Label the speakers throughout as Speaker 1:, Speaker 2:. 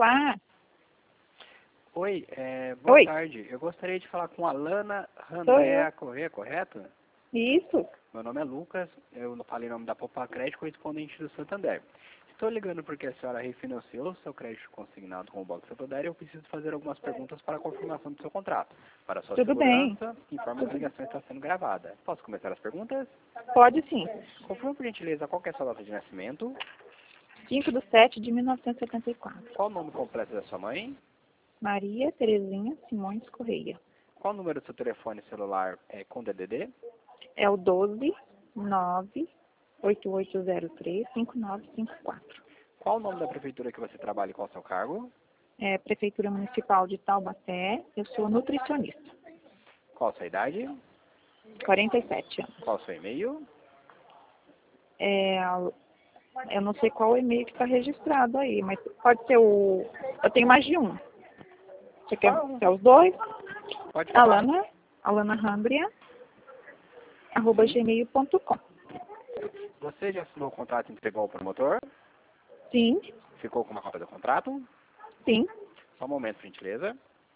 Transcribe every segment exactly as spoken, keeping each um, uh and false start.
Speaker 1: celular.
Speaker 2: Oi, é, boa
Speaker 1: Oi.
Speaker 2: tarde. Eu gostaria de falar com a Alana Andréa Corrêa, correto?
Speaker 1: Isso.
Speaker 2: Meu nome é Lucas, eu não falei o nome da Poupa Crédito, correspondente do Santander. Estou ligando porque a senhora refinanciou seu crédito consignado com o Banco Santander e eu preciso fazer algumas perguntas para a confirmação do seu contrato. Para sua
Speaker 1: Tudo bem.
Speaker 2: segurança, informe que a ligação está sendo gravada. Posso começar as perguntas?
Speaker 1: Pode sim.
Speaker 2: Confirme, por gentileza, qual que é a sua data de nascimento?
Speaker 1: cinco de sete de mil novecentos e setenta e quatro.
Speaker 2: Qual o nome completo da sua mãe?
Speaker 1: Maria Terezinha Simões Correia.
Speaker 2: Qual o número do seu telefone celular é, com D D D?
Speaker 1: É o doze nove oito oito zero três cinco nove cinco quatro.
Speaker 2: Qual o nome da prefeitura que você trabalha e qual o seu cargo?
Speaker 1: É Prefeitura Municipal de Taubaté. Eu sou nutricionista.
Speaker 2: Qual a sua idade?
Speaker 1: quarenta e sete anos.
Speaker 2: Qual o seu e-mail?
Speaker 1: É, eu não sei qual e-mail que está registrado aí, mas pode ser o... Eu tenho mais de um. Você quer,
Speaker 2: Qual?
Speaker 1: quer os dois?
Speaker 2: Pode falar.
Speaker 1: Alana, Alana Rambria, arroba gmail ponto com.
Speaker 2: Você já assinou o contrato e entregou ao promotor?
Speaker 1: Sim,
Speaker 2: Ficou com uma cópia do contrato?
Speaker 1: sim,
Speaker 2: Só um momento, por gentileza.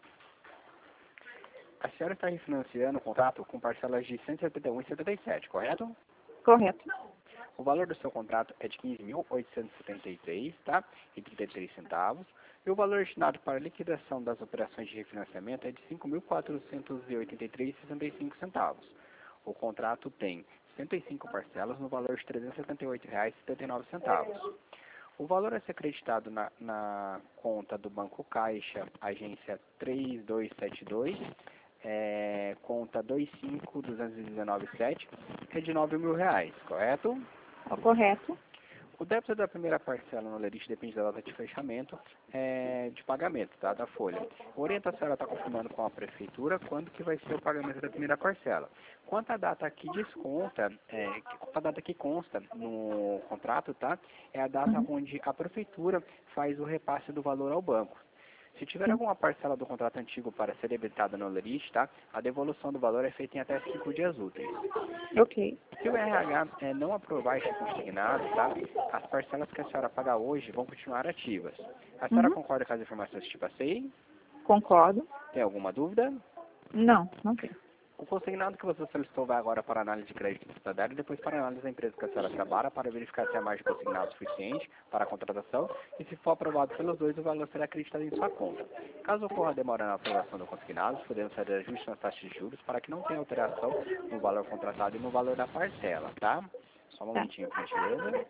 Speaker 2: A senhora está refinanciando o contrato com parcelas de cento e setenta e um vírgula setenta e sete, correto?
Speaker 1: correto.
Speaker 2: O valor do seu contrato é de quinze mil oitocentos e setenta e três, tá? E trinta e três centavos. E o valor destinado para a liquidação das operações de refinanciamento é de cinco mil quatrocentos e oitenta e três vírgula sessenta e cinco centavos. O contrato tem cento e cinco parcelas no valor de trezentos e setenta e oito reais e setenta e nove centavos. O valor a ser acreditado na, na conta do Banco Caixa, agência três dois sete dois, é, conta dois cinco dois um nove sete, é de nove mil reais, correto?
Speaker 1: É correto.
Speaker 2: O débito da primeira parcela no Lerite depende da data de fechamento é, de pagamento, tá, da folha. Orienta a senhora está confirmando com a prefeitura quando que vai ser o pagamento da primeira parcela. Quanto à data que desconta, é, a data que consta no contrato, tá, é a data
Speaker 1: Uhum.
Speaker 2: onde a prefeitura faz o repasse do valor ao banco. Se tiver
Speaker 1: Sim.
Speaker 2: alguma parcela do contrato antigo para ser debitada no Lerite, tá, a devolução do valor é feita em até cinco dias úteis.
Speaker 1: Ok.
Speaker 2: Se o R H é, não aprovar esse consignado, tá, as parcelas que a senhora paga hoje vão continuar ativas. A senhora
Speaker 1: Uhum.
Speaker 2: concorda com as informações que te passei?
Speaker 1: Concordo.
Speaker 2: Tem alguma dúvida?
Speaker 1: Não, não tem.
Speaker 2: O consignado que você solicitou vai agora para análise de crédito estadário e depois para análise da empresa que a senhora trabalha para verificar se a margem consignada é suficiente para a contratação e se for aprovado pelos dois, o valor será acreditado em sua conta. Caso ocorra demora na aprovação do consignado, podemos fazer ajuste nas taxas de juros para que não tenha alteração no valor contratado e no valor da parcela, tá? Só um
Speaker 1: Tá.
Speaker 2: momentinho, por gentileza.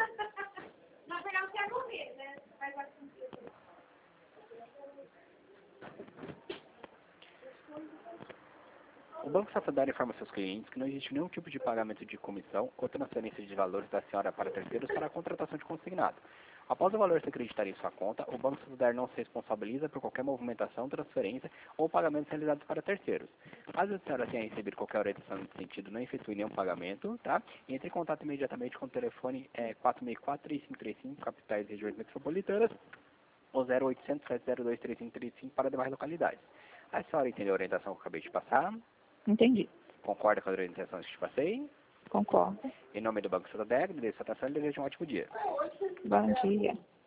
Speaker 2: O Banco Santander informa seus clientes que não existe nenhum tipo de pagamento de comissão ou transferência de valores da senhora para terceiros para a contratação de consignado. Após o valor ser acreditado em sua conta, o Banco Santander não se responsabiliza por qualquer movimentação, transferência ou pagamentos realizados para terceiros. Caso a senhora tenha recebido qualquer orientação nesse sentido, não efetue nenhum pagamento, tá? Entre em contato imediatamente com o telefone é, quatro seis quatro, três cinco três cinco, capitais e regiões metropolitanas, ou zero oitocentos, sete zero dois, três cinco três cinco para demais localidades. A senhora entendeu a orientação que eu acabei de passar?
Speaker 1: Entendi.
Speaker 2: Concorda com as orientações que te passei?
Speaker 1: Concordo.
Speaker 2: Em nome do Banco Santander, agradeço a atenção e desejo um ótimo dia.
Speaker 1: Bom dia.